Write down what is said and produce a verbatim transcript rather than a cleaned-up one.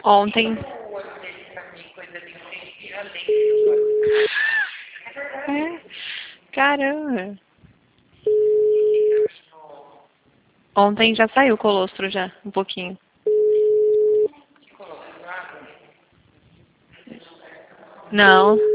Ontem. É, caramba. Ontem já saiu o colostro já, um pouquinho. Não.